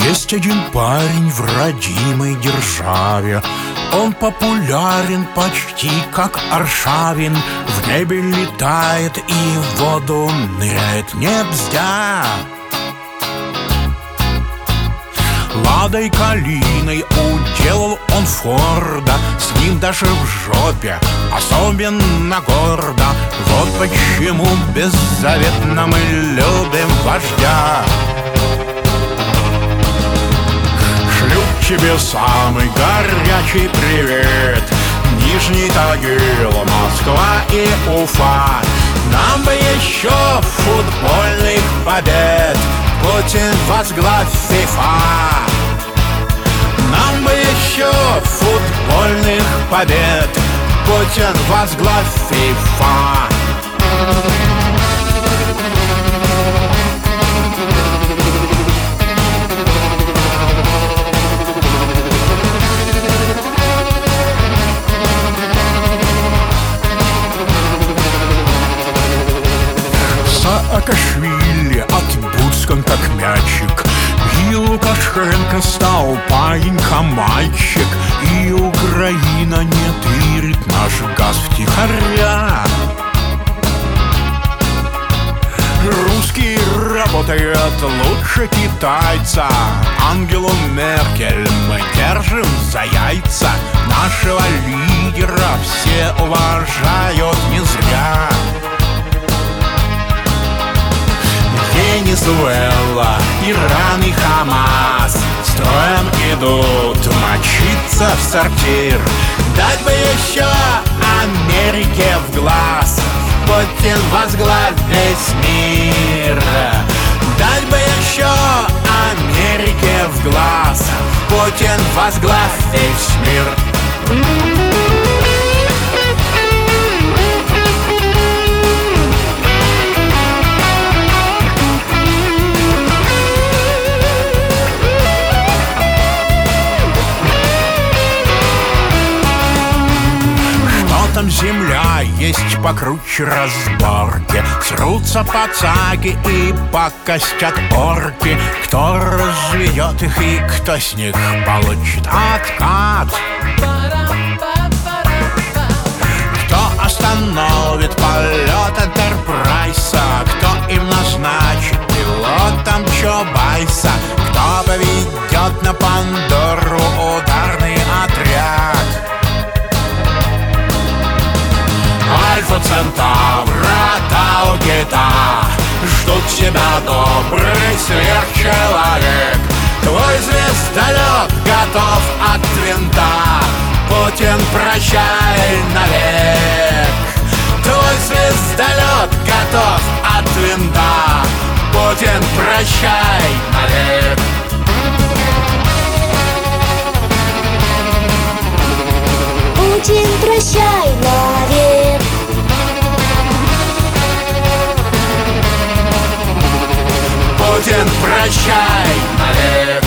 Есть один парень в родимой державе. Он популярен почти как Аршавин. В небе летает и в воду ныряет не бздя. Ладой Калиной уделал он Форда. С ним даже в жопе особенно гордо. Вот почему беззаветно мы любим вождя. Шлю тебе самый горячий привет. Нижний Тагил, Москва и Уфа. Нам бы еще футбольных побед. Путин возглавь ФИФА. Нам бы еще футбольных побед. Путин возглавь ФИФА. Саакашвили отбускан как мячик. И Лукашенко стал паинька-мальчик. И Украина не тырит наш газ втихаря. Русский работает лучше китайца. Ангелу Меркель мы держим за яйца. Нашего лидера все уважают не зря. Венесуэла, Иран и Хамас строем идут мочиться в сортир. Дать бы еще Америке в глаз. Путин возглавь весь мир. Дать бы еще Америке в глаз. Путин возглавь весь мир. Там земля есть покруче разборки. Срутся пацаки и покостят орки. Кто разведет их и кто с них получит откат? Кто остановит полет Энтерпрайса? Кто им назначит пилотом Чобайса? Кто поведет на Пандору ударный отряд? Альфа Центавра, Тау Гета ждут тебя, добрый сверхчеловек. Твой звездолет готов от винта. Путин, прощай навек. Твой звездолет готов от винта. Путин, прощай навек. Путин, прощай навек. Путин, прощай навек.